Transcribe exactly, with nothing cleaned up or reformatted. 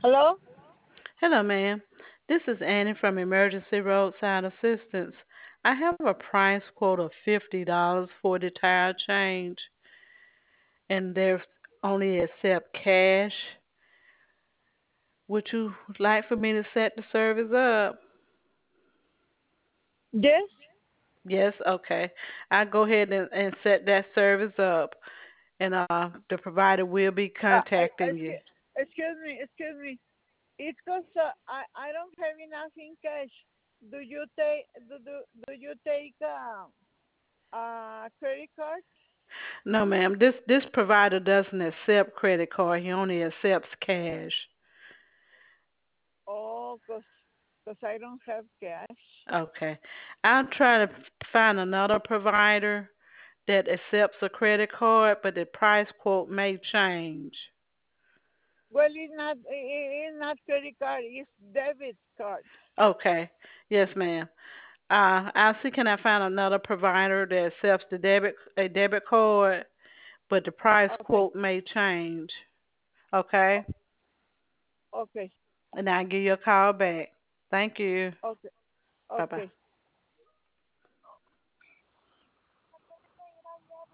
Hello? Hello, ma'am. This is Annie from Emergency Roadside Assistance. I have a price quote of fifty dollars for the tire change, and they only accept cash. Would you like for me to set the service up? Yes? Yes, okay. I'll go ahead and, and set that service up, and uh, the provider will be Uh, I, contacting you. excuse, excuse me, excuse me. It's because uh, I, I don't have enough in cash. Do you take do, do, do you take uh, uh, credit card? No, ma'am. This this provider doesn't accept credit card. He only accepts cash. Oh, because I don't have cash. Okay. I'll try to find another provider that accepts a credit card, but the price quote may change. Well, it's not it's not credit card. It's debit card. Okay. Yes, ma'am. Uh, I'll see can I find another provider that accepts the debit a debit card, but the price Okay. quote may change. Okay? Okay. And I'll give you a call back. Thank you. Okay. Bye bye. Okay.